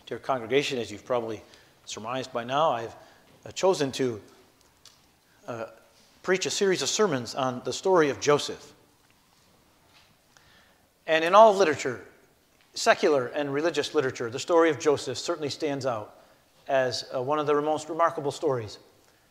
Dear congregation, as you've probably surmised by now, I've chosen to preach a series of sermons on the story of Joseph. And in all literature, secular and religious literature, the story of Joseph certainly stands out as one of the most remarkable stories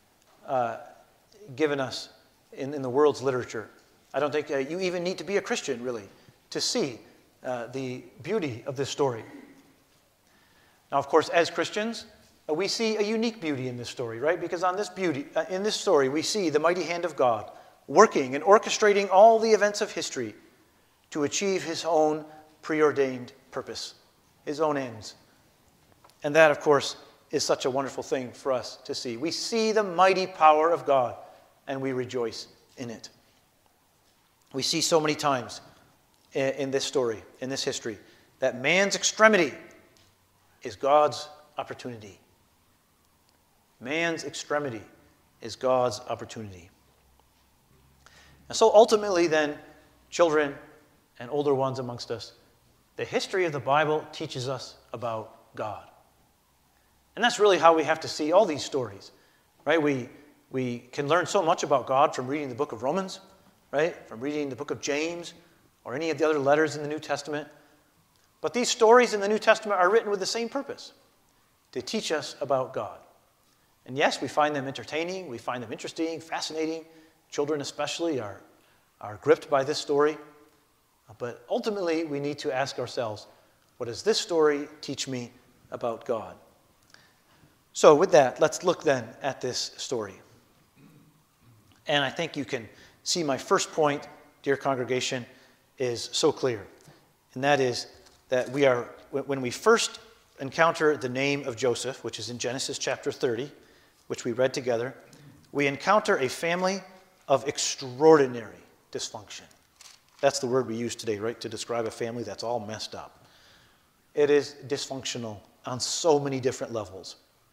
given us in the world's literature. I don't think you even need to be a Christian, really, to see the beauty of this story. Now, of course, as Christians, we see a unique beauty in this story, right? Because in this story, we see the mighty hand of God working and orchestrating all the events of history to achieve his own preordained purpose, his own ends. And that, of course, is such a wonderful thing for us to see. We see the mighty power of God, and we rejoice in it. We see so many times in this story, in this history, that man's extremity is God's opportunity. Man's extremity is God's opportunity. And so ultimately then, children and older ones amongst us, the history of the Bible teaches us about God. And that's really how we have to see all these stories, right? We can learn so much about God from reading the book of Romans, right? From reading the book of James or any of the other letters in the New Testament. But these stories in the New Testament are written with the same purpose, to teach us about God. And yes, we find them entertaining, we find them interesting, fascinating. Children especially are gripped by this story. But ultimately, we need to ask ourselves, what does this story teach me about God? So with that, let's look then at this story. And I think you can see my first point, dear congregation, is so clear. And that is that when we first encounter the name of Joseph, which is in Genesis chapter 30, which we read together, we encounter a family of extraordinary dysfunction. That's the word we use today, right, to describe a family that's all messed up. It is dysfunctional on so many different levels.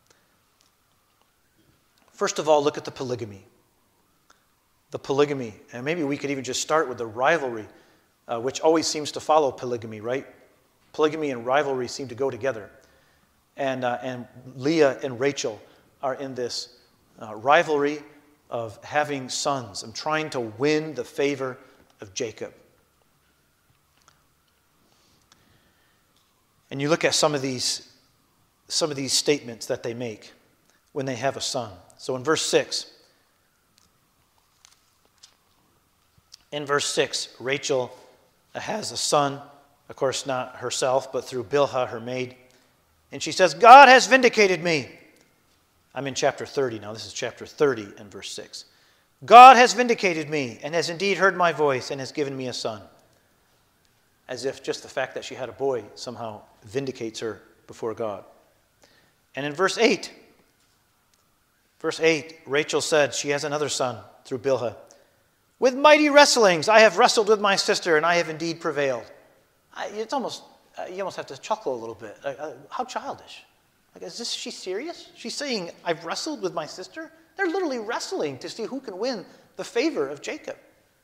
First of all, look at the polygamy. The polygamy, and maybe we could even just start with the rivalry, which always seems to follow polygamy, right? Polygamy and rivalry seem to go together. And Leah and Rachel are in this rivalry of having sons and trying to win the favor of Jacob. And you look at some of these statements that they make when they have a son. So in verse 6, Rachel has a son, of course not herself, but through Bilhah, her maid. And she says, God has vindicated me. I'm in chapter 30 now. This is chapter 30 and verse 6. God has vindicated me and has indeed heard my voice and has given me a son. As if just the fact that she had a boy somehow vindicates her before God. And in verse 8, Rachel said she has another son through Bilhah. With mighty wrestlings I have wrestled with my sister, and I have indeed prevailed. You almost have to chuckle a little bit. How childish. Is she serious? She's saying, I've wrestled with my sister? They're literally wrestling to see who can win the favor of Jacob.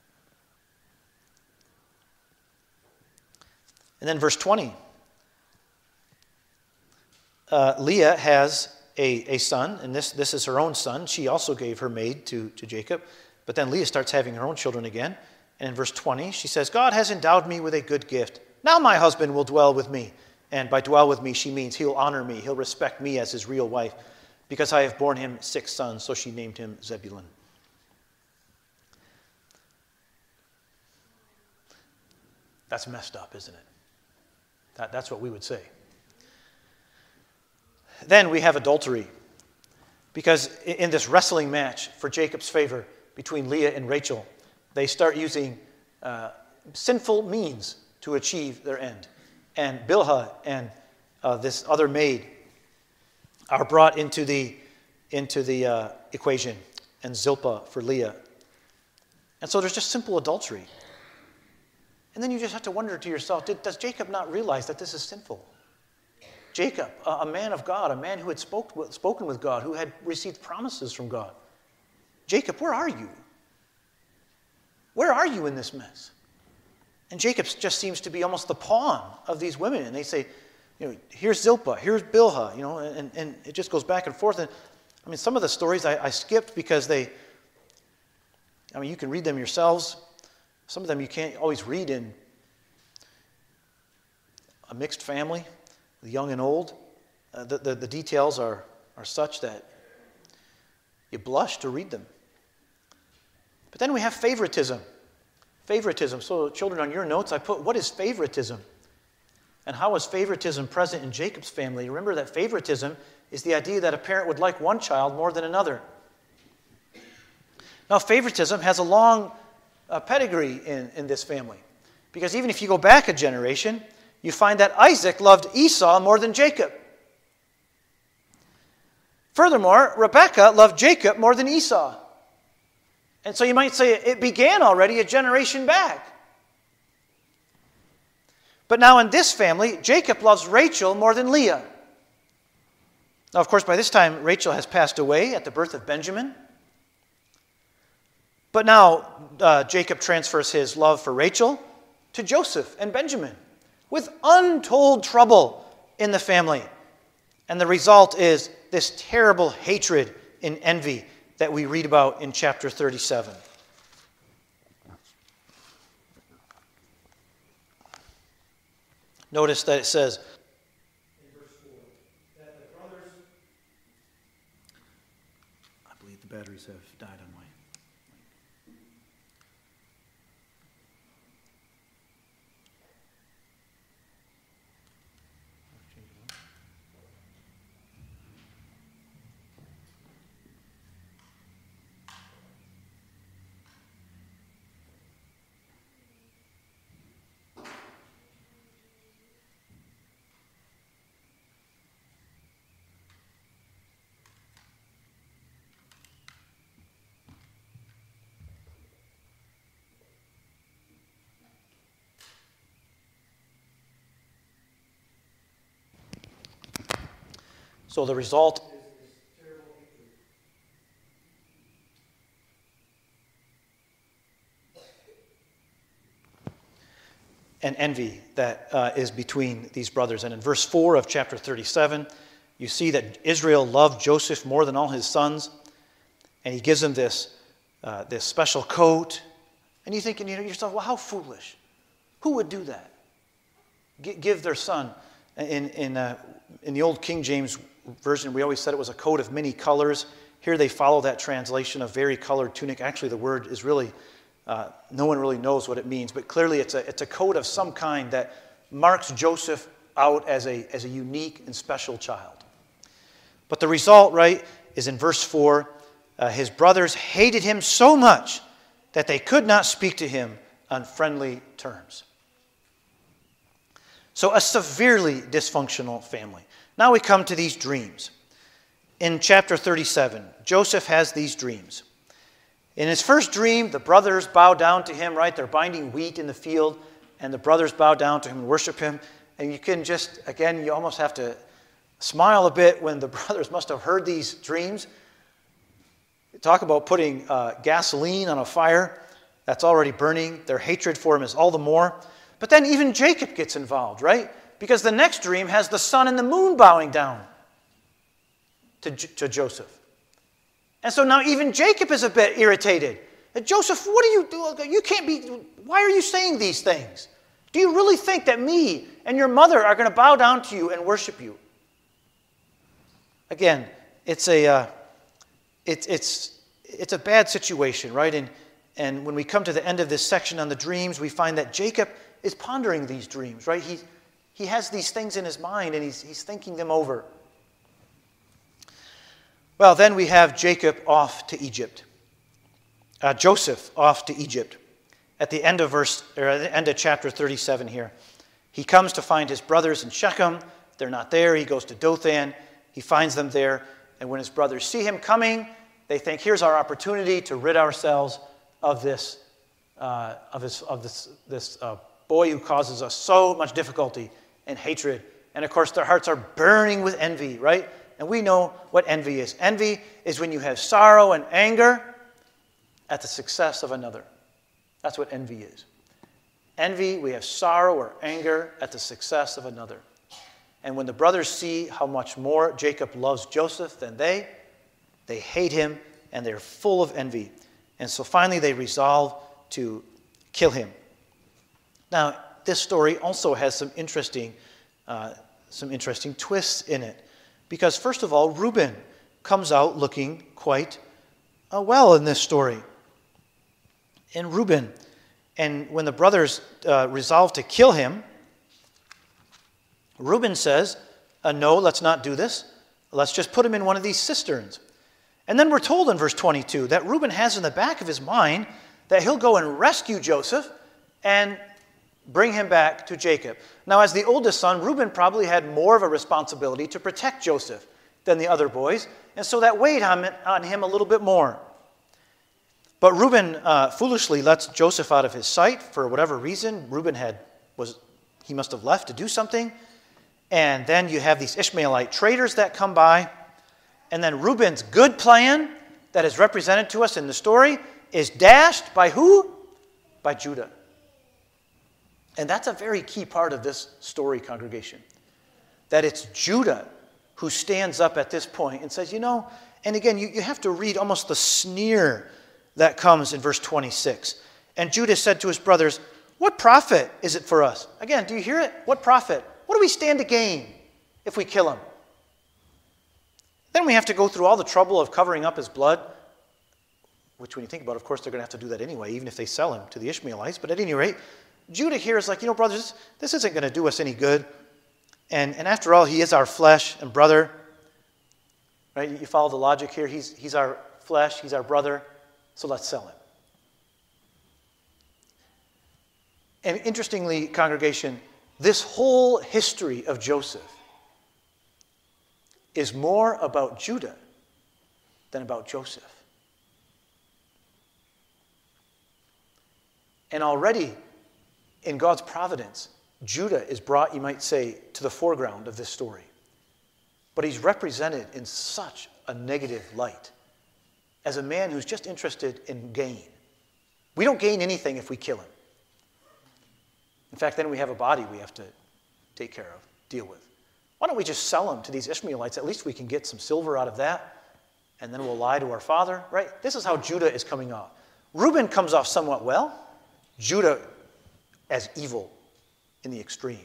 And then verse 20. Leah has a son, and this is her own son. She also gave her maid to Jacob. But then Leah starts having her own children again. And in verse 20, she says, God has endowed me with a good gift. Now my husband will dwell with me. And by dwell with me, she means he'll honor me. He'll respect me as his real wife, because I have borne him 6 sons. So she named him Zebulun. That's messed up, isn't it? That's what we would say. Then we have adultery. Because in this wrestling match for Jacob's favor between Leah and Rachel, they start using sinful means to achieve their end. And Bilhah and this other maid are brought into the equation, and Zilpah for Leah. And so there's just simple adultery. And then you just have to wonder to yourself, does Jacob not realize that this is sinful? Jacob, a man of God, a man who had spoken with God, who had received promises from God. Jacob, where are you? Where are you in this mess? And Jacob just seems to be almost the pawn of these women. And they say, here's Zilpah, here's Bilhah, and it just goes back and forth. And I mean, some of the stories I skipped because you can read them yourselves. Some of them you can't always read in a mixed family, the young and old. The details are such that you blush to read them. But then we have favoritism. Favoritism. So, children, on your notes, I put, what is favoritism? And how is favoritism present in Jacob's family? Remember that favoritism is the idea that a parent would like one child more than another. Now, favoritism has a long pedigree in this family. Because even if you go back a generation, you find that Isaac loved Esau more than Jacob. Furthermore, Rebekah loved Jacob more than Esau. And so you might say it began already a generation back. But now in this family, Jacob loves Rachel more than Leah. Now, of course, by this time, Rachel has passed away at the birth of Benjamin. But now Jacob transfers his love for Rachel to Joseph and Benjamin with untold trouble in the family. And the result is this terrible hatred and envy that we read about in chapter 37. Notice that it says in verse 4 that the brothers... I believe the batteries have died on my... So the result is this terrible hatred. And envy that is between these brothers. And in verse 4 of chapter 37, you see that Israel loved Joseph more than all his sons. And he gives him this special coat. And you think to yourself, well, how foolish. Who would do that? Give their son. In the old King James Version, we always said it was a coat of many colors. Here they follow that translation of vari-colored tunic. Actually, the word is really, no one really knows what it means, but clearly it's a coat of some kind that marks Joseph out as a unique and special child. But the result, right, is in verse 4, his brothers hated him so much that they could not speak to him on friendly terms. So a severely dysfunctional family. Now we come to these dreams. In chapter 37, Joseph has these dreams. In his first dream, the brothers bow down to him, right? They're binding wheat in the field, and the brothers bow down to him and worship him. And you can just, again, you almost have to smile a bit when the brothers must have heard these dreams. Talk about putting gasoline on a fire that's already burning. Their hatred for him is all the more. But then even Jacob gets involved, right? Because the next dream has the sun and the moon bowing down to Joseph. And so now even Jacob is a bit irritated. Joseph, what are you doing? You can't be, why are you saying these things? Do you really think that me and your mother are going to bow down to you and worship you? Again, it's a bad situation, right? And when we come to the end of this section on the dreams, we find that Jacob is pondering these dreams, right? He has these things in his mind, and he's thinking them over. Well, then we have Jacob off to Egypt. Joseph off to Egypt. At the end of chapter 37 here. He comes to find his brothers in Shechem. They're not there. He goes to Dothan. He finds them there. And when his brothers see him coming, they think, here's our opportunity to rid ourselves of this boy who causes us so much difficulty and hatred. And of course, their hearts are burning with envy, right? And we know what envy is. Envy is when you have sorrow and anger at the success of another. That's what envy is. Envy, we have sorrow or anger at the success of another. And when the brothers see how much more Jacob loves Joseph than they hate him, and they're full of envy. And so finally they resolve to kill him. Now, this story also has some interesting twists in it. Because first of all, Reuben comes out looking quite well in this story. And Reuben, and when the brothers resolve to kill him, Reuben says, no, let's not do this. Let's just put him in one of these cisterns. And then we're told in verse 22 that Reuben has in the back of his mind that he'll go and rescue Joseph and bring him back to Jacob. Now, as the oldest son, Reuben probably had more of a responsibility to protect Joseph than the other boys, and so that weighed on him a little bit more. But Reuben foolishly lets Joseph out of his sight for whatever reason. Reuben he must have left to do something. And then you have these Ishmaelite traders that come by. And then Reuben's good plan that is represented to us in the story is dashed by who? By Judah. And that's a very key part of this story, congregation. That it's Judah who stands up at this point and says, and again, you have to read almost the sneer that comes in verse 26. And Judah said to his brothers, what profit is it for us? Again, do you hear it? What profit? What do we stand to gain if we kill him? Then we have to go through all the trouble of covering up his blood, which when you think about it, of course, they're going to have to do that anyway, even if they sell him to the Ishmaelites. But at any rate, Judah here is like, brothers, this isn't going to do us any good. And after all, he is our flesh and brother. Right? You follow the logic here? He's our flesh, he's our brother, so let's sell him. And interestingly, congregation, this whole history of Joseph is more about Judah than about Joseph. And already, in God's providence, Judah is brought, you might say, to the foreground of this story. But he's represented in such a negative light as a man who's just interested in gain. We don't gain anything if we kill him. In fact, then we have a body we have to take care of, deal with. Why don't we just sell him to these Ishmaelites? At least we can get some silver out of that, and then we'll lie to our father, right? This is how Judah is coming off. Reuben comes off somewhat well. Judah as evil in the extreme.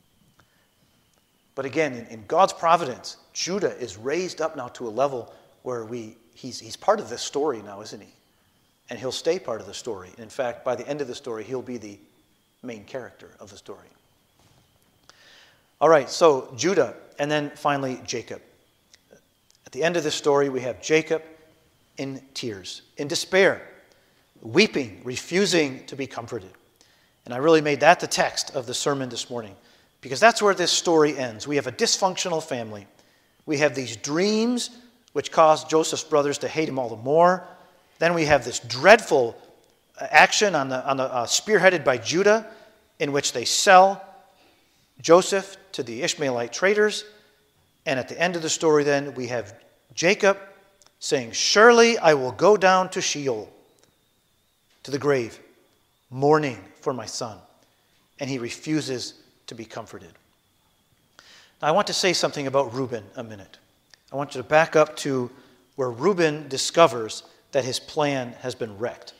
But again, in God's providence, Judah is raised up now to a level where he's part of this story now, isn't he? And he'll stay part of the story. In fact, by the end of the story, he'll be the main character of the story. All right, so Judah, and then finally Jacob. At the end of this story, we have Jacob in tears, in despair, weeping, refusing to be comforted. And I really made that the text of the sermon this morning, because that's where this story ends. We have a dysfunctional family. We have these dreams which caused Joseph's brothers to hate him all the more. Then we have this dreadful action spearheaded by Judah, in which they sell Joseph to the Ishmaelite traders. And at the end of the story then, we have Jacob saying, surely I will go down to Sheol, to the grave, mourning for my son. And he refuses to be comforted. Now, I want to say something about Reuben a minute. I want you to back up to where Reuben discovers that his plan has been wrecked.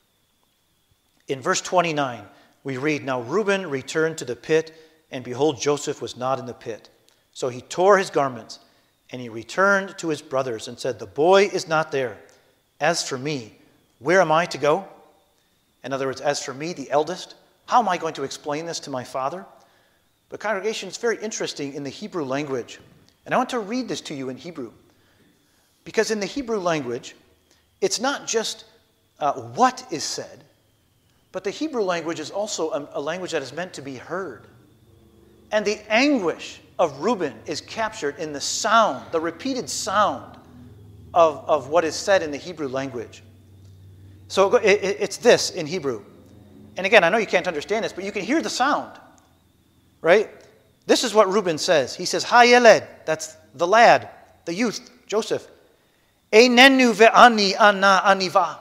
In verse 29, we read, now Reuben returned to the pit, and behold, Joseph was not in the pit. So he tore his garments, and he returned to his brothers and said, the boy is not there. As for me, where am I to go? In other words, as for me, the eldest, how am I going to explain this to my father? But congregation, it's very interesting in the Hebrew language. And I want to read this to you in Hebrew. Because in the Hebrew language, it's not just what is said, but the Hebrew language is also a language that is meant to be heard. And the anguish of Reuben is captured in the sound, the repeated sound of what is said in the Hebrew language. So it's this in Hebrew. And again, I know you can't understand this, but you can hear the sound, right? This is what Reuben says. He says, Hayeled, that's the lad, the youth, Joseph. Einenu ve'ani ana aniva.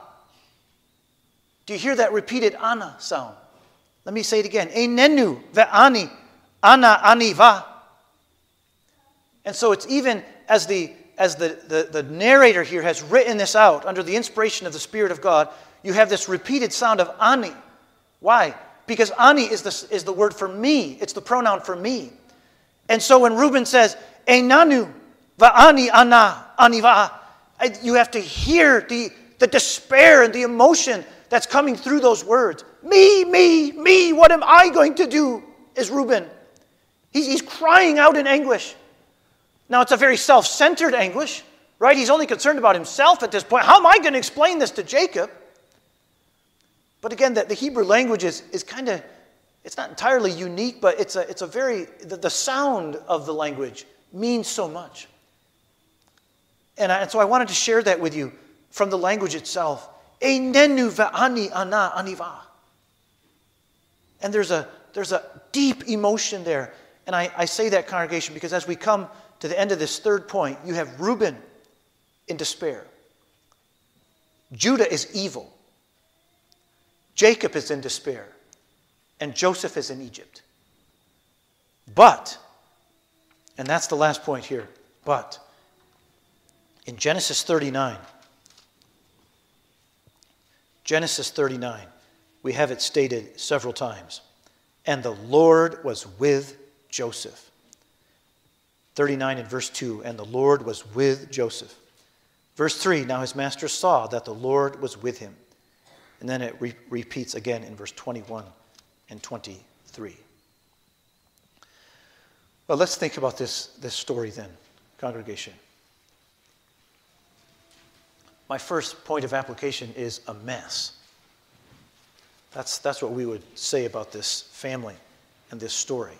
Do you hear that repeated ana sound? Let me say it again. Einenu ve'ani ana aniva. And so it's even as the narrator here has written this out under the inspiration of the Spirit of God, you have this repeated sound of ani. Why? Because ani is the word for me. It's the pronoun for me. And so when Reuben says, Einanu va'ani ana aniva, you have to hear the despair and the emotion that's coming through those words. Me, what am I going to do? Is Reuben. He's crying out in anguish. Now, it's a very self-centered anguish, right? He's only concerned about himself at this point. How am I going to explain this to Jacob? But again, the Hebrew language is kind of, it's not entirely unique, but it's a very, the sound of the language means so much. And so I wanted to share that with you from the language itself. Einenu va'ani ana aniva. And there's a deep emotion there. And I say that, congregation, because as we come to the end of this third point, you have Reuben in despair. Judah is evil. Jacob is in despair. And Joseph is in Egypt. But, and that's the last point here, but, in Genesis 39, we have it stated several times. And the Lord was with Joseph. 39 and verse 2, and the Lord was with Joseph. Verse 3, now his master saw that the Lord was with him. And then it repeats again in verse 21 and 23. Well, let's think about this story then, congregation. My first point of application is a mess. That's what we would say about this family and this story.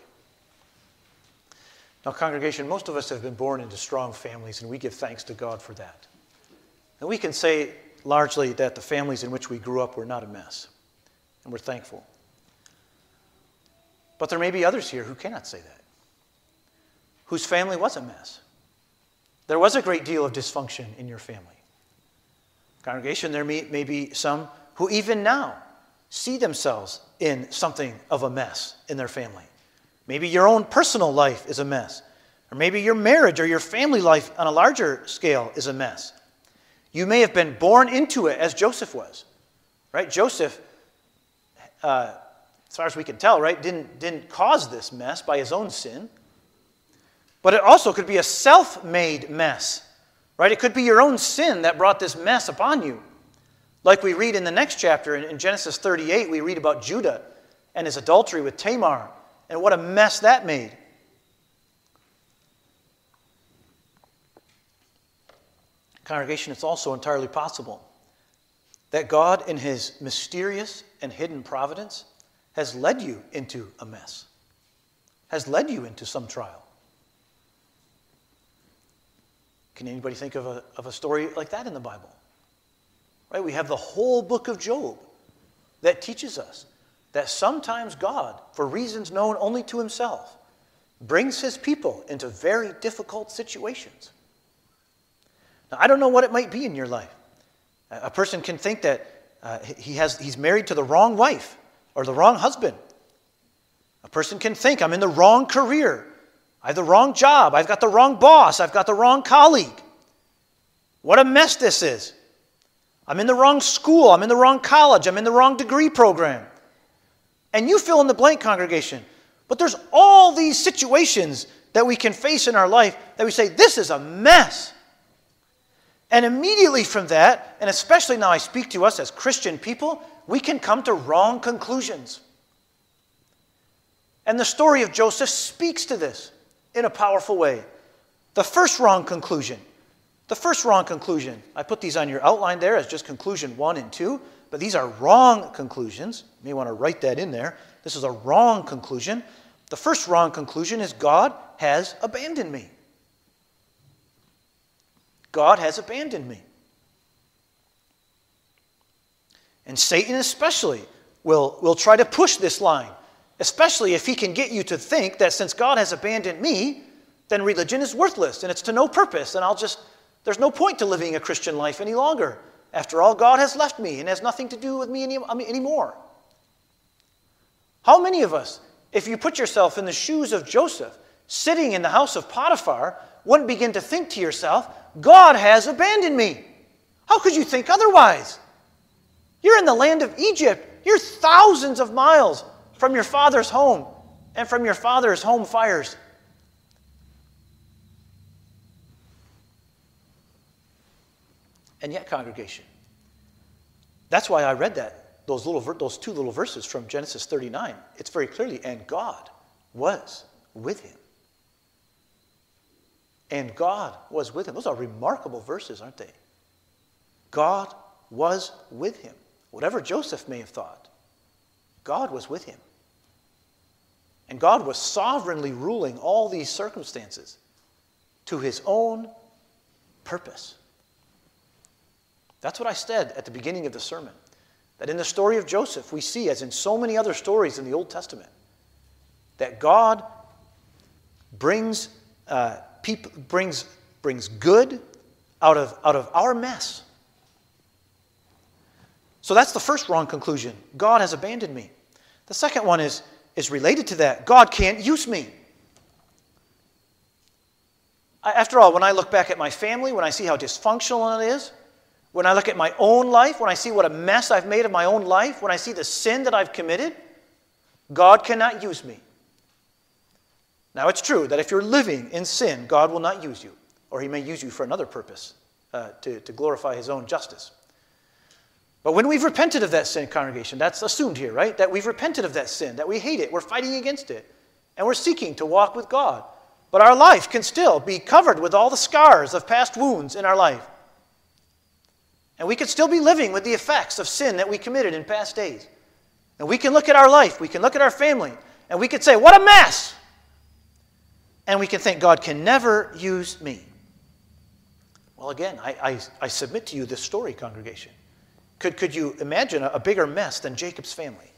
Now, congregation, most of us have been born into strong families, and we give thanks to God for that. And we can say largely that the families in which we grew up were not a mess, and we're thankful. But there may be others here who cannot say that, whose family was a mess. There was a great deal of dysfunction in your family. Congregation, there may be some who even now see themselves in something of a mess in their family. Maybe your own personal life is a mess. Or maybe your marriage or your family life on a larger scale is a mess. You may have been born into it as Joseph was. Right? Joseph, as far as we can tell, right, didn't cause this mess by his own sin. But it also could be a self-made mess. Right? It could be your own sin that brought this mess upon you. Like we read in the next chapter, in Genesis 38, we read about Judah and his adultery with Tamar, and what a mess that made. Congregation, it's also entirely possible that God, in his mysterious and hidden providence, has led you into a mess, has led you into some trial. Can anybody think of a story like that in the Bible? Right? We have the whole book of Job that teaches us that sometimes God, for reasons known only to himself, brings his people into very difficult situations. Now, I don't know what it might be in your life. A person can think that he's married to the wrong wife or the wrong husband. A person can think, I'm in the wrong career. I have the wrong job. I've got the wrong boss. I've got the wrong colleague. What a mess this is. I'm in the wrong school. I'm in the wrong college. I'm in the wrong degree program. And you fill in the blank, congregation. But there's all these situations that we can face in our life that we say, this is a mess. And immediately from that, and especially now I speak to us as Christian people, we can come to wrong conclusions. And the story of Joseph speaks to this in a powerful way. The first wrong conclusion, I put these on your outline there as just conclusion 1 and 2, but these are wrong conclusions. You may want to write that in there. This is a wrong conclusion. The first wrong conclusion is God has abandoned me. God has abandoned me. And Satan especially will try to push this line, especially if he can get you to think that since God has abandoned me, then religion is worthless and it's to no purpose, and there's no point to living a Christian life any longer. After all, God has left me and has nothing to do with me anymore. How many of us, if you put yourself in the shoes of Joseph, sitting in the house of Potiphar, wouldn't begin to think to yourself, God has abandoned me. How could you think otherwise? You're in the land of Egypt. You're thousands of miles from your father's home and from your father's home fires. And yet, congregation, that's why I read those two little verses from Genesis 39. It's very clearly, and God was with him. And God was with him. Those are remarkable verses, aren't they? God was with him. Whatever Joseph may have thought, God was with him. And God was sovereignly ruling all these circumstances to his own purpose. That's what I said at the beginning of the sermon. That in the story of Joseph, we see, as in so many other stories in the Old Testament, that God brings good out of our mess. So that's the first wrong conclusion. God has abandoned me. The second one is related to that. God can't use me. After all, when I look back at my family, when I see how dysfunctional it is, when I look at my own life, when I see what a mess I've made of my own life, when I see the sin that I've committed, God cannot use me. Now, it's true that if you're living in sin, God will not use you, or he may use you for another purpose, to glorify his own justice. But when we've repented of that sin, congregation, that's assumed here, right? That we've repented of that sin, that we hate it, we're fighting against it, and we're seeking to walk with God. But our life can still be covered with all the scars of past wounds in our life. And we could still be living with the effects of sin that we committed in past days. And we can look at our life, we can look at our family, and we could say, what a mess! And we can think, God can never use me. Well, again, I submit to you this story, congregation. Could you imagine a bigger mess than Jacob's family?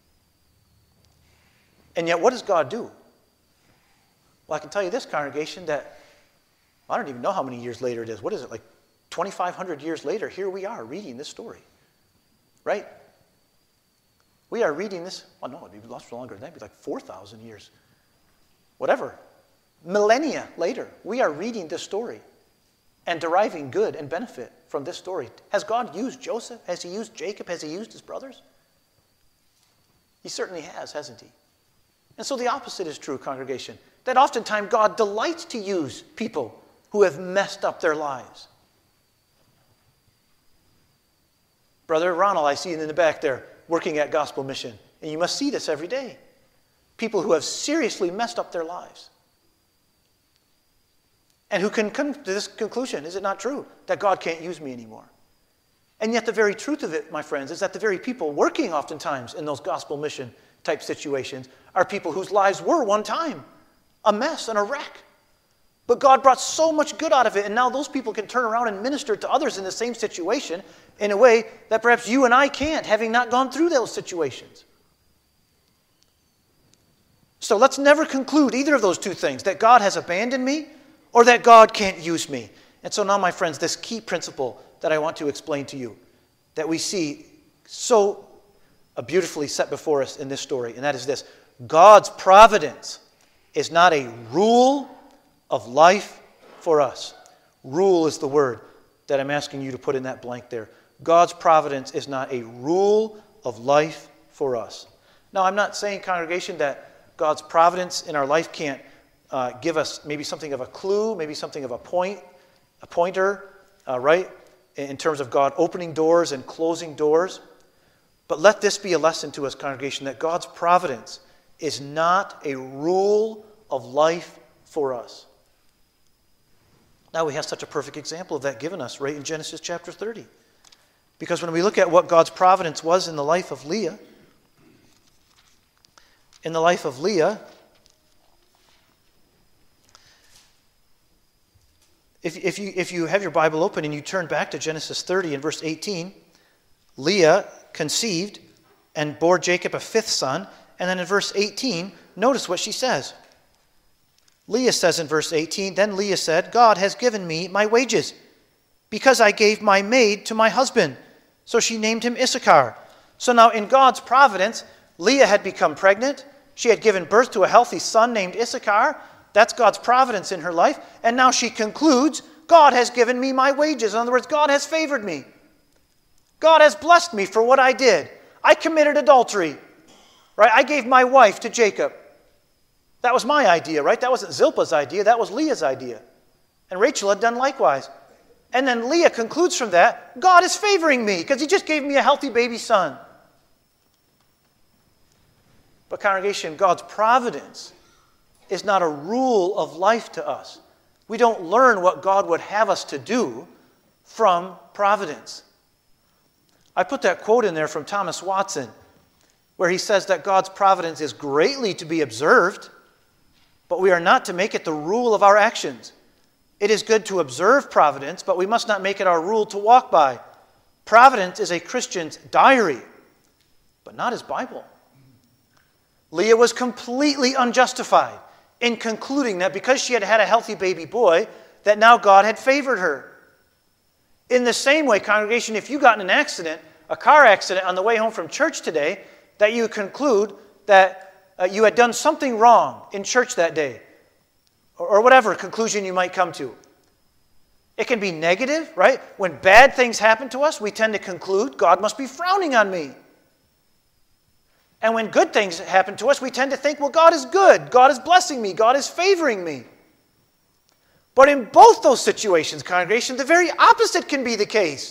And yet, what does God do? Well, I can tell you this, congregation, that I don't even know how many years later it is. What is it, like 2,500 years later? Here we are reading this story. Right? We are reading this, oh no, it'd be lost for longer than that. It'd be like 4,000 years. Whatever. Millennia later, we are reading this story and deriving good and benefit from this story. Has God used Joseph? Has he used Jacob? Has he used his brothers? He certainly has, hasn't he? And so the opposite is true, congregation. That oftentimes God delights to use people who have messed up their lives. Brother Ronald, I see you in the back there working at Gospel Mission. And you must see this every day. People who have seriously messed up their lives. And who can come to this conclusion, is it not true, that God can't use me anymore? And yet the very truth of it, my friends, is that the very people working oftentimes in those gospel mission type situations are people whose lives were one time a mess and a wreck. But God brought so much good out of it, and now those people can turn around and minister to others in the same situation in a way that perhaps you and I can't, having not gone through those situations. So let's never conclude either of those two things, that God has abandoned me or that God can't use me. And so now, my friends, this key principle that I want to explain to you, that we see so beautifully set before us in this story, and that is this: God's providence is not a rule of life for us. Rule is the word that I'm asking you to put in that blank there. God's providence is not a rule of life for us. Now, I'm not saying, congregation, that God's providence in our life can't give us maybe something of a clue, maybe something of a pointer, right? In terms of God opening doors and closing doors. But let this be a lesson to us, congregation, that God's providence is not a rule of life for us. Now we have such a perfect example of that given us right in Genesis chapter 30. Because when we look at what God's providence was in the life of Leah, if you have your Bible open and you turn back to Genesis 30 and verse 18, Leah conceived and bore Jacob a fifth son. And then in verse 18, notice what she says. Leah says in verse 18, "Then Leah said, 'God has given me my wages, because I gave my maid to my husband.' So she named him Issachar." So now in God's providence, Leah had become pregnant. She had given birth to a healthy son named Issachar. That's God's providence in her life. And now she concludes, God has given me my wages. In other words, God has favored me. God has blessed me for what I did. I committed adultery. Right? I gave my wife to Jacob. That was my idea, right? That wasn't Zilpah's idea. That was Leah's idea. And Rachel had done likewise. And then Leah concludes from that, God is favoring me because he just gave me a healthy baby son. But congregation, God's providence is not a rule of life to us. We don't learn what God would have us to do from providence. I put that quote in there from Thomas Watson, where he says that God's providence is greatly to be observed, but we are not to make it the rule of our actions. It is good to observe providence, but we must not make it our rule to walk by. Providence is a Christian's diary, but not his Bible. Leah was completely unjustified in concluding that because she had had a healthy baby boy, that now God had favored her. In the same way, congregation, if you got in an accident, a car accident on the way home from church today, that you conclude that you had done something wrong in church that day, or whatever conclusion you might come to. It can be negative, right? When bad things happen to us, we tend to conclude, God must be frowning on me. And when good things happen to us, we tend to think, well, God is good. God is blessing me. God is favoring me. But in both those situations, congregation, the very opposite can be the case.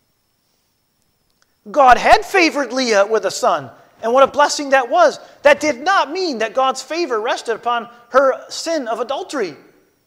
God had favored Leah with a son, and what a blessing that was. That did not mean that God's favor rested upon her sin of adultery.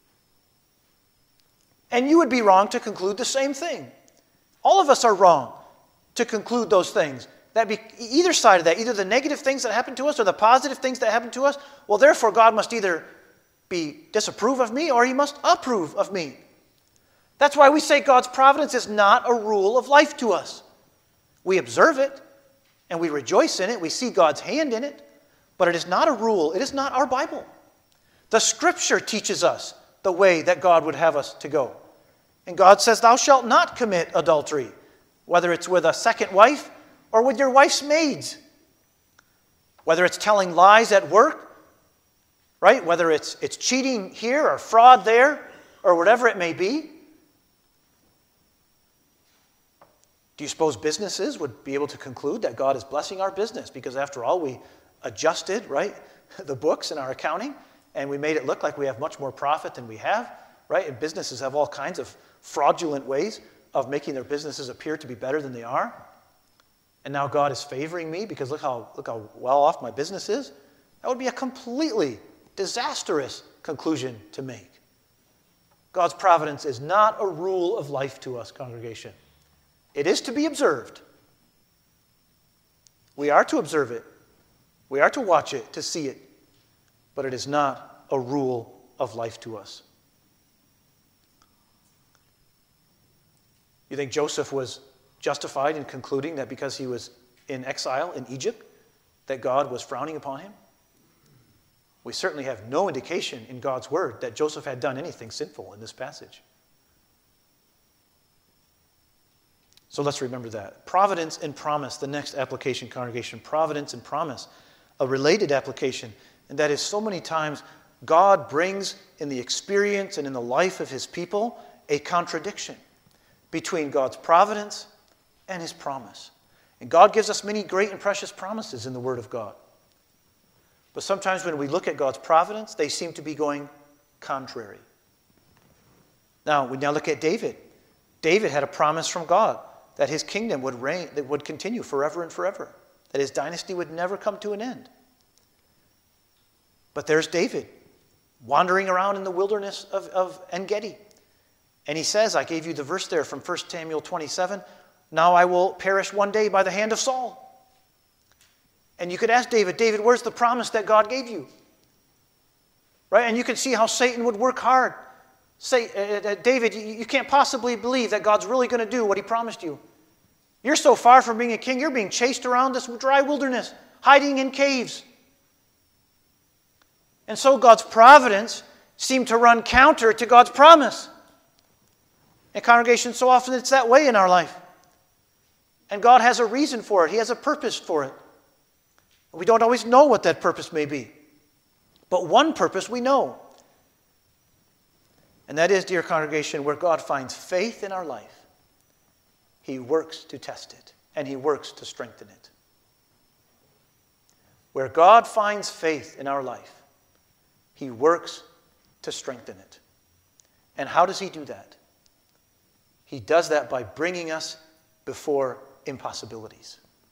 And you would be wrong to conclude the same thing. All of us are wrong to conclude those things. That be either side of that, either the negative things that happen to us or the positive things that happen to us, well, therefore God must either disapprove of me or he must approve of me. That's why we say God's providence is not a rule of life to us. We observe it and we rejoice in it. We see God's hand in it, but it is not a rule. It is not our Bible. The Scripture teaches us the way that God would have us to go. And God says, thou shalt not commit adultery, whether it's with a second wife or with your wife's maids. Whether it's telling lies at work, right? Whether it's cheating here or fraud there or whatever it may be. Do you suppose businesses would be able to conclude that God is blessing our business? Because after all, we adjusted, right, the books and our accounting, and we made it look like we have much more profit than we have, right? And businesses have all kinds of fraudulent ways of making their businesses appear to be better than they are. And now God is favoring me because look how well off my business is. That would be a completely disastrous conclusion to make. God's providence is not a rule of life to us, congregation. It is to be observed. We are to observe it. We are to watch it, to see it. But it is not a rule of life to us. You think Joseph was justified in concluding that because he was in exile in Egypt, that God was frowning upon him? We certainly have no indication in God's word that Joseph had done anything sinful in this passage. So let's remember that. Providence and promise, the next application, congregation. Providence and promise, a related application. And that is so many times God brings in the experience and in the life of his people a contradiction between God's providence and his promise. And God gives us many great and precious promises in the Word of God. But sometimes when we look at God's providence, they seem to be going contrary. Now, we now look at David. David had a promise from God that his kingdom would reign, that would continue forever and forever, that his dynasty would never come to an end. But there's David wandering around in the wilderness of En-Gedi. And he says, I gave you the verse there from 1 Samuel 27, now I will perish one day by the hand of Saul. And you could ask David, where's the promise that God gave you? Right? And you can see how Satan would work hard. Say, David, you can't possibly believe that God's really going to do what he promised you. You're so far from being a king, you're being chased around this dry wilderness, hiding in caves. And so God's providence seemed to run counter to God's promise. And congregation, so often it's that way in our life. And God has a reason for it. He has a purpose for it. We don't always know what that purpose may be. But one purpose we know. And that is, dear congregation, where God finds faith in our life, he works to test it, and he works to strengthen it. Where God finds faith in our life, he works to strengthen it. And how does he do that? He does that by bringing us before impossibilities.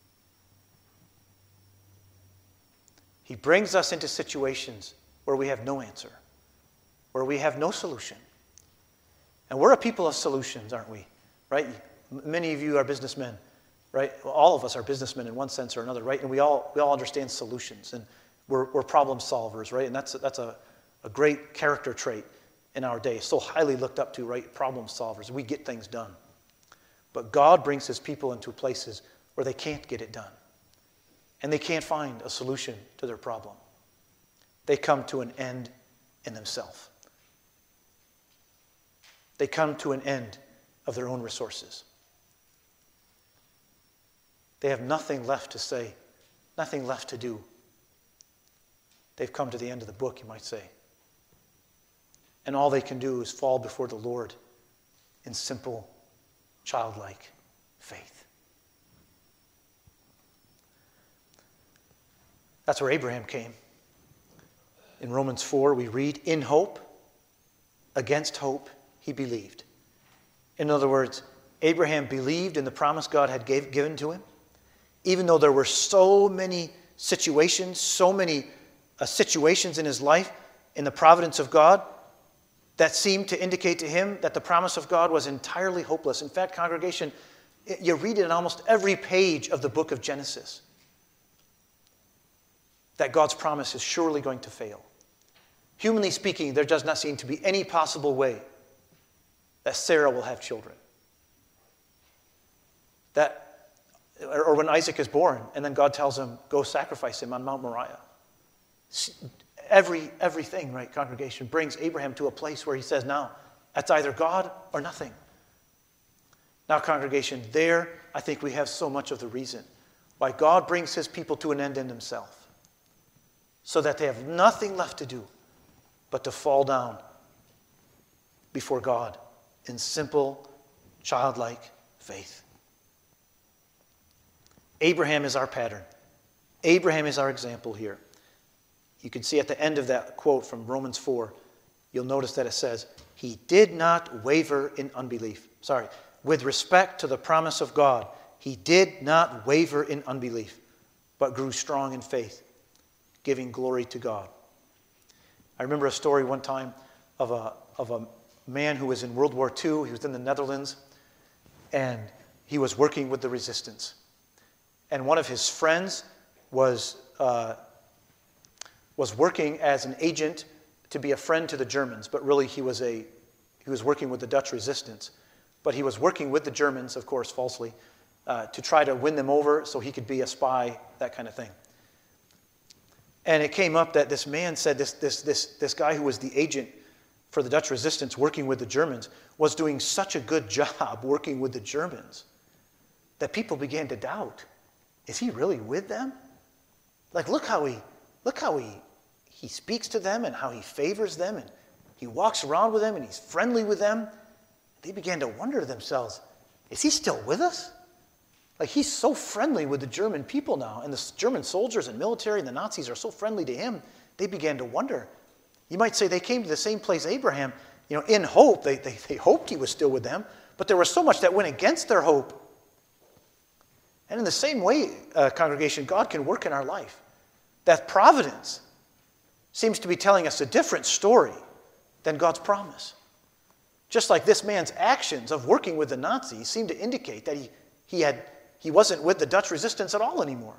He brings us into situations where we have no answer, where we have no solution. And we're a people of solutions, aren't we? Right? Many of you are businessmen, right? Well, all of us are businessmen in one sense or another, right? And we all understand solutions, and we're problem solvers, right? And that's a great character trait in our day. So highly looked up to, right? Problem solvers. We get things done. But God brings his people into places where they can't get it done. And they can't find a solution to their problem. They come to an end in themselves. They come to an end of their own resources. They have nothing left to say, nothing left to do. They've come to the end of the book, you might say. And all they can do is fall before the Lord in simple, childlike faith. That's where Abraham came. In Romans 4, we read, in hope, against hope, he believed. In other words, Abraham believed in the promise God had given to him, even though there were so many situations, situations in his life, in the providence of God, that seemed to indicate to him that the promise of God was entirely hopeless. In fact, congregation, you read it in almost every page of the book of Genesis, that God's promise is surely going to fail. Humanly speaking, there does not seem to be any possible way that Sarah will have children. Or when Isaac is born, and then God tells him, go sacrifice him on Mount Moriah. Everything, right, congregation, brings Abraham to a place where he says, now, that's either God or nothing. Now, congregation, there, I think we have so much of the reason why God brings his people to an end in himself, so that they have nothing left to do but to fall down before God in simple, childlike faith. Abraham is our pattern. Abraham is our example here. You can see at the end of that quote from Romans 4, you'll notice that it says, he did not waver in unbelief. With respect to the promise of God, he did not waver in unbelief, but grew strong in faith, giving glory to God. I remember a story one time of a man who was in World War II. He was in the Netherlands, and he was working with the resistance. And one of his friends was working as an agent to be a friend to the Germans, but really he was working with the Dutch resistance. But he was working with the Germans, of course, falsely, to try to win them over so he could be a spy, that kind of thing. And it came up that this man said this guy who was the agent for the Dutch resistance working with the Germans was doing such a good job working with the Germans that people began to doubt, is he really with them? Like, look how he speaks to them and how he favors them, and he walks around with them and he's friendly with them. They began to wonder to themselves, is he still with us? Like, he's so friendly with the German people now, and the German soldiers and military and the Nazis are so friendly to him, they began to wonder. You might say they came to the same place Abraham, in hope. They hoped he was still with them, but there was so much that went against their hope. And in the same way, congregation, God can work in our life. That providence seems to be telling us a different story than God's promise. Just like this man's actions of working with the Nazis seem to indicate that he wasn't with the Dutch resistance at all anymore.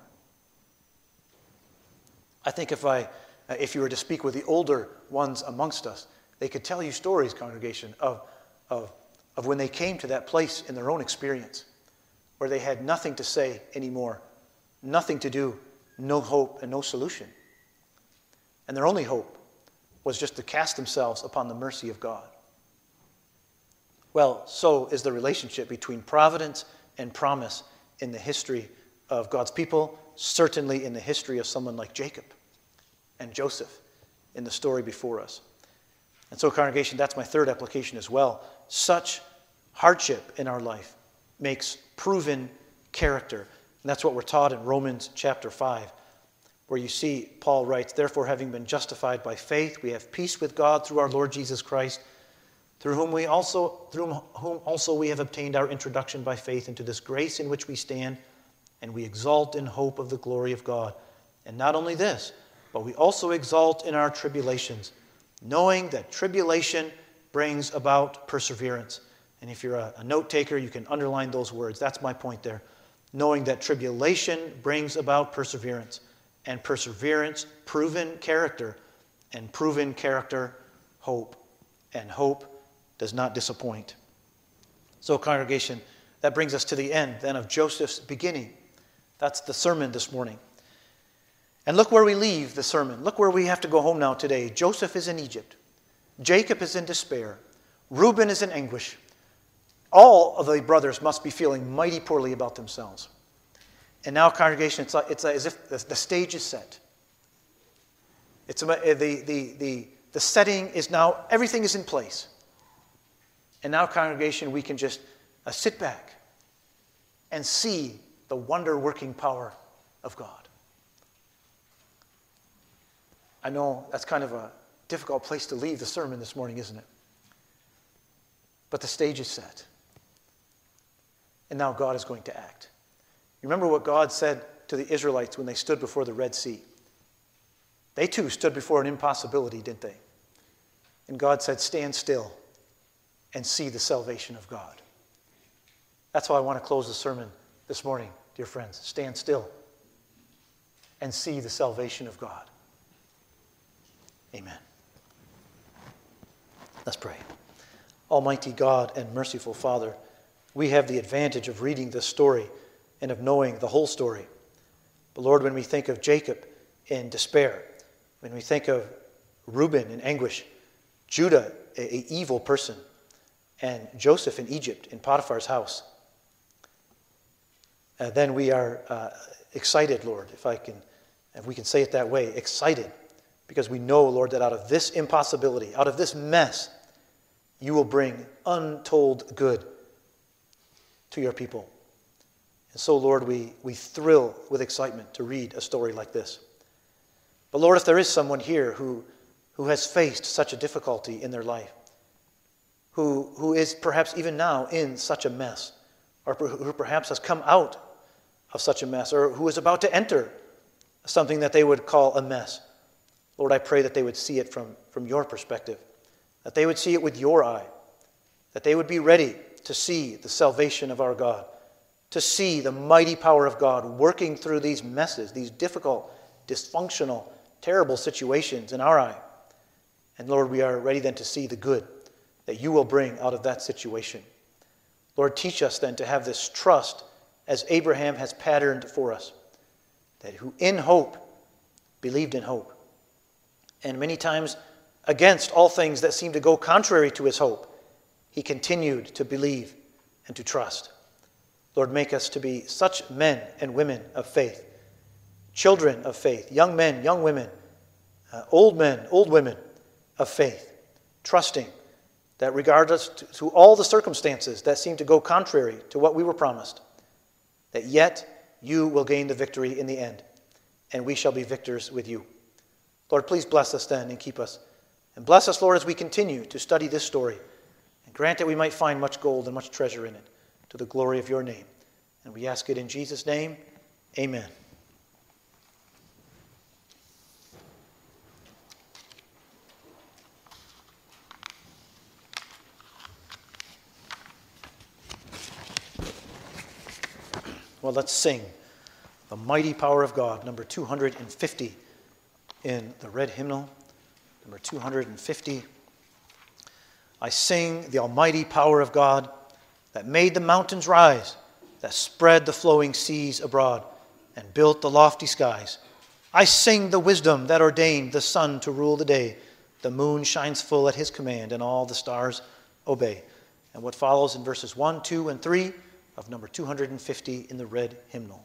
I think if you were to speak with the older ones amongst us, they could tell you stories, congregation, of when they came to that place in their own experience where they had nothing to say anymore, nothing to do, no hope and no solution. And their only hope was just to cast themselves upon the mercy of God. Well, so is the relationship between providence and promise in the history of God's people, certainly in the history of someone like Jacob and Joseph in the story before us. And so, congregation, that's my third application as well. Such hardship in our life makes proven character. And that's what we're taught in Romans chapter 5, where you see Paul writes, "Therefore, having been justified by faith, we have peace with God through our Lord Jesus Christ, through whom also we have obtained our introduction by faith into this grace in which we stand, and we exult in hope of the glory of God. And not only this, but we also exult in our tribulations, knowing that tribulation brings about perseverance." And if you're a note taker, you can underline those words. That's my point there. Knowing that tribulation brings about perseverance, and perseverance, proven character, and proven character, hope. And hope does not disappoint. So, congregation, that brings us to the end then of Joseph's beginning. That's the sermon this morning. And look where we leave the sermon. Look where we have to go home now today. Joseph is in Egypt. Jacob is in despair. Reuben is in anguish. All of the brothers must be feeling mighty poorly about themselves. And now, congregation, it's as if the stage is set. It's the setting is now, everything is in place. And now, congregation, we can just sit back and see the wonder-working power of God. I know that's kind of a difficult place to leave the sermon this morning, isn't it? But the stage is set. And now God is going to act. You remember what God said to the Israelites when they stood before the Red Sea? They too stood before an impossibility, didn't they? And God said, "Stand still and see the salvation of God." That's how I want to close the sermon this morning, dear friends. Stand still and see the salvation of God. Amen. Let's pray. Almighty God and merciful Father, we have the advantage of reading this story and of knowing the whole story. But Lord, when we think of Jacob in despair, when we think of Reuben in anguish, Judah, an evil person, and Joseph in Egypt, in Potiphar's house, then we are excited, Lord, if we can say it that way, excited, because we know, Lord, that out of this impossibility, out of this mess, you will bring untold good to your people. And so, Lord, we thrill with excitement to read a story like this. But Lord, if there is someone here who has faced such a difficulty in their life, who is perhaps even now in such a mess, or who perhaps has come out of such a mess, or who is about to enter something that they would call a mess, Lord, I pray that they would see it from your perspective, that they would see it with your eye, that they would be ready to see the salvation of our God, to see the mighty power of God working through these messes, these difficult, dysfunctional, terrible situations in our eye. And Lord, we are ready then to see the good that you will bring out of that situation. Lord, teach us then to have this trust as Abraham has patterned for us, that who in hope believed in hope. And many times against all things that seem to go contrary to his hope, he continued to believe and to trust. Lord, make us to be such men and women of faith, children of faith, young men, young women, old men, old women of faith, trusting that regardless to all the circumstances that seem to go contrary to what we were promised, that yet you will gain the victory in the end, and we shall be victors with you. Lord, please bless us then and keep us. And bless us, Lord, as we continue to study this story, and grant that we might find much gold and much treasure in it, to the glory of your name. And we ask it in Jesus' name. Amen. Well, let's sing The Mighty Power of God, number 250 in the red hymnal. Number 250. I sing the almighty power of God that made the mountains rise, that spread the flowing seas abroad, and built the lofty skies. I sing the wisdom that ordained the sun to rule the day. The moon shines full at his command, and all the stars obey. And what follows in verses 1, 2, and 3 of number 250 in the red hymnal.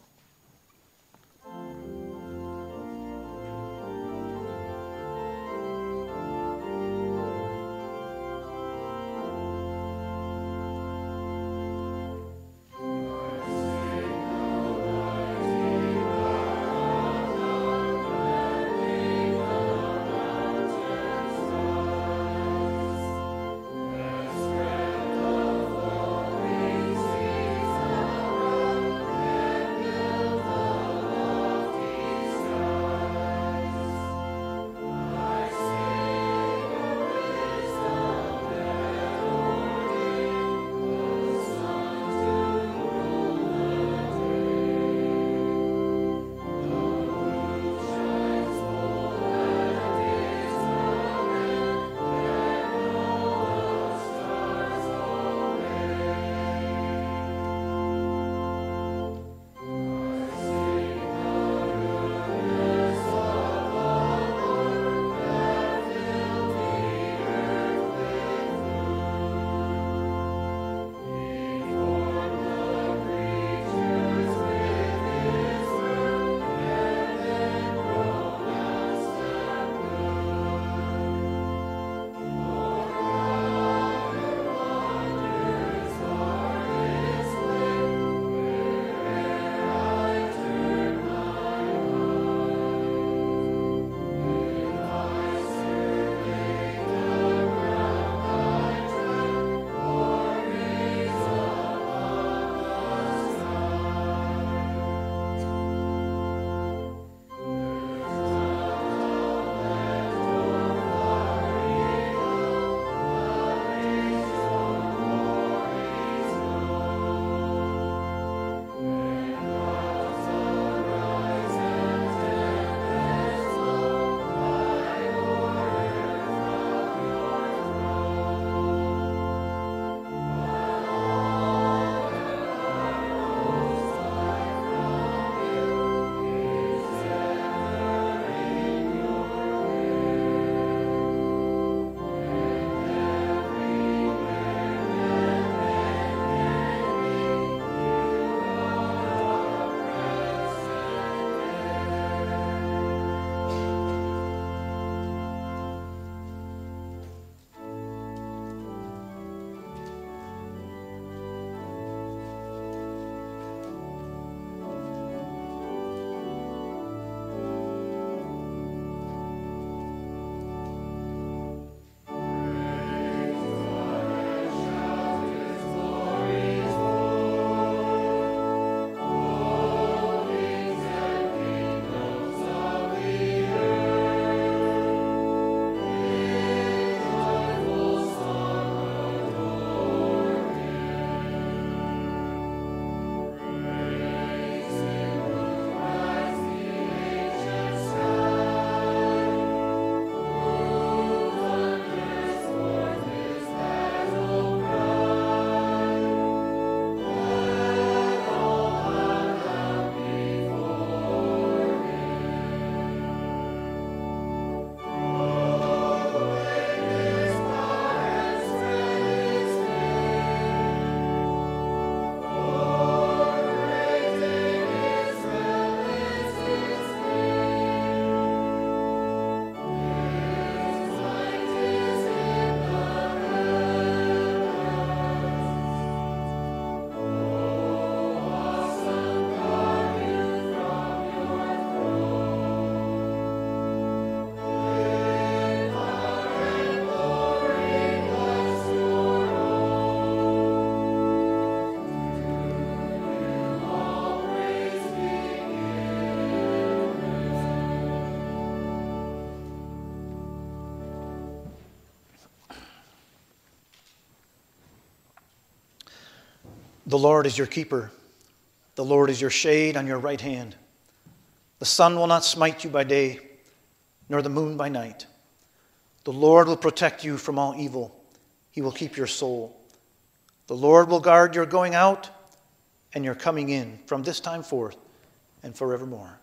The Lord is your keeper. The Lord is your shade on your right hand. The sun will not smite you by day, nor the moon by night. The Lord will protect you from all evil. He will keep your soul. The Lord will guard your going out and your coming in from this time forth and forevermore.